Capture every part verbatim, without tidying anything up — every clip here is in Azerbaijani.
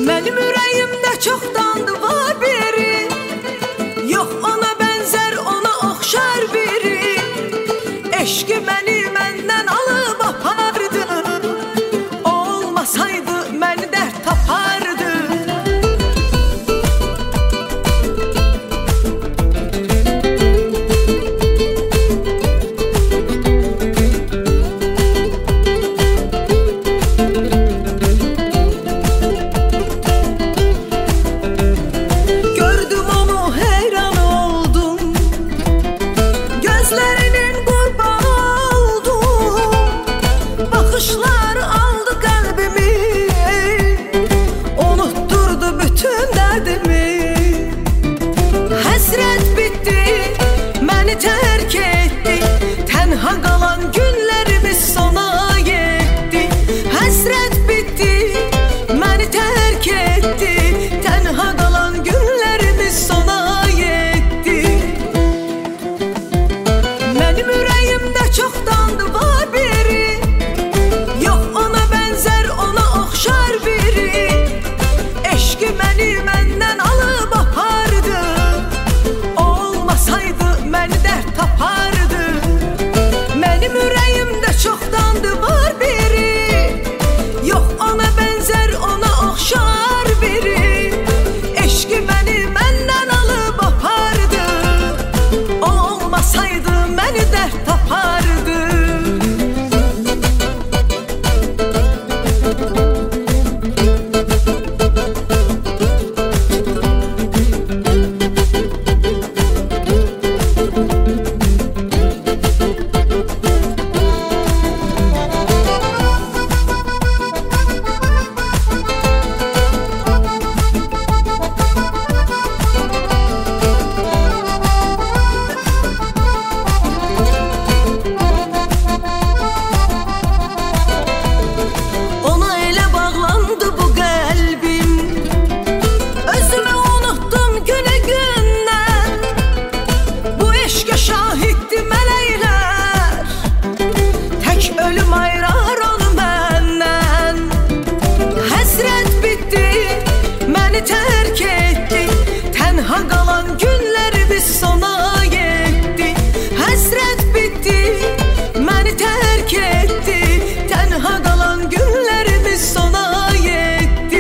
Mənim ürəyimdə çoxdandır var biri, yox ona bənzər, ona oxşar biri. Eşqi məni məndən alıb apardı, olmasaydı məni dərd tapardı. Bakışlar aldı qəlbimi, unutturdu bütün dərdimi. Həsrət bitdi, məni tərk etdi, tənha qalan günlərimiz sona yetdi. Həsrət bitdi, məni tərk etdi, tənha qalan günlərimiz sona yetdi. Mənim ürəyimdə çoxdandır var biri, yox ona bənzər, ona oxşar biri. Eşqi məni məndən alıb apardı, olmasaydı məni dərd tapardı. Mənim ürəyimdə çoxdandır var biri, yox ona bənzər, ona oxşar biri. Eşqi məni məndən alıb apardı, olmasaydı məni dərd tapardı. Ölüm ayırar onu məndən. Həsrət bitdi, məni tərk etdi, tənha qalan günlərimiz sona yetdi. Həsrət bitdi, məni tərk etdi, tənha qalan günlərimiz sona yetdi.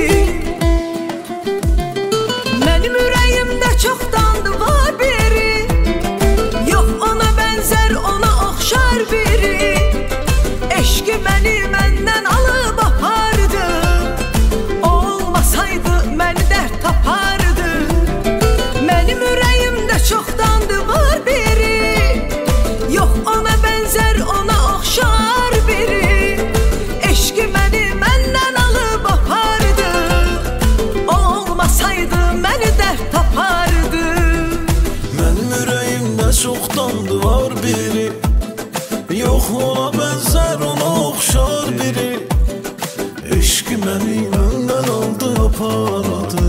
Mənim ürəyimdə çoxdandır var biri, yox ona bənzər, ona oxşar biri. Eşqi məni məndən alıb apardı, olmasaydı məni dərd tapardı. Mənim ürəyimdə çoxdandır var biri, yox ona bənzər, ona oxşar biri. Eşqi məni məndən alıb apardı, olmasaydı məni dərd tapardı. Mənim ürəyimdə çoxdandır var biri, yox ona bənzər, ona oxşar biri. Eşqi məni məndən aldı apardı,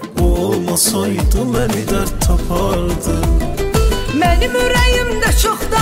olmasaydı məni dərd tapardı. Mənim ürəyimdə çoxdandır